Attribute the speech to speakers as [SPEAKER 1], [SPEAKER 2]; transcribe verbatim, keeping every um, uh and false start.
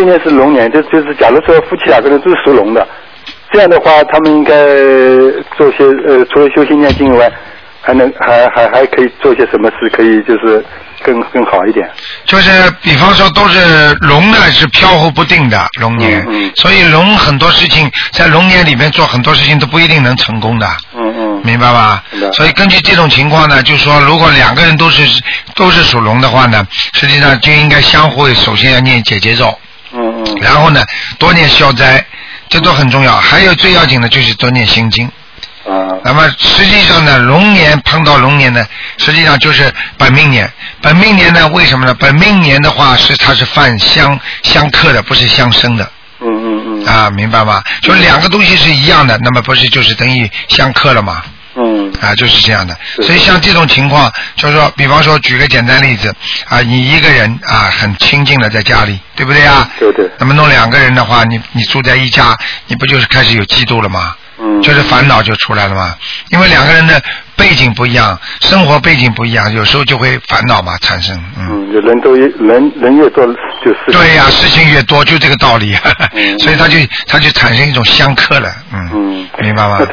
[SPEAKER 1] 今年是龙年，就就是假如说夫妻两个人都是属龙的，这样的话，他们应该做些呃，除了修心念经以外，还能还还还可以做些什么事，可以就是更更好一点。
[SPEAKER 2] 就是比方说都是龙呢是飘忽不定的龙年，
[SPEAKER 1] 嗯嗯、
[SPEAKER 2] 所以龙很多事情在龙年里面做很多事情都不一定能成功的。
[SPEAKER 1] 嗯嗯，
[SPEAKER 2] 明白吧？所以根据这种情况呢，就是说如果两个人都是都是属龙的话呢，实际上就应该相互首先要念解结咒，
[SPEAKER 1] 嗯嗯，
[SPEAKER 2] 然后呢多念消灾，这都很重要。还有最要紧的就是多念心经。
[SPEAKER 1] 啊，
[SPEAKER 2] 那么实际上呢，龙年碰到龙年呢，实际上就是本命年。本命年呢，为什么呢？本命年的话是它是犯相相克的，不是相生的。
[SPEAKER 1] 嗯嗯嗯。
[SPEAKER 2] 啊，明白吗？就两个东西是一样的，那么不是就是等于相克了吗？
[SPEAKER 1] 嗯。
[SPEAKER 2] 啊，就是这样的。所以像这种情况，就是说，比方说举个简单例子啊，你一个人啊很清静的在家里，对不对啊？
[SPEAKER 1] 对对。
[SPEAKER 2] 那么弄两个人的话，你你住在一家，你不就是开始有嫉妒了吗？
[SPEAKER 1] 嗯，
[SPEAKER 2] 就是烦恼就出来了嘛，因为两个人的背景不一样，生活背景不一样，有时候就会烦恼嘛产生。嗯，
[SPEAKER 1] 嗯，人都人人越多就事情。
[SPEAKER 2] 对呀、啊，事情越多就这个道理，
[SPEAKER 1] 嗯、
[SPEAKER 2] 所以他就他就产生一种相克了。嗯，
[SPEAKER 1] 嗯，
[SPEAKER 2] 明白吗？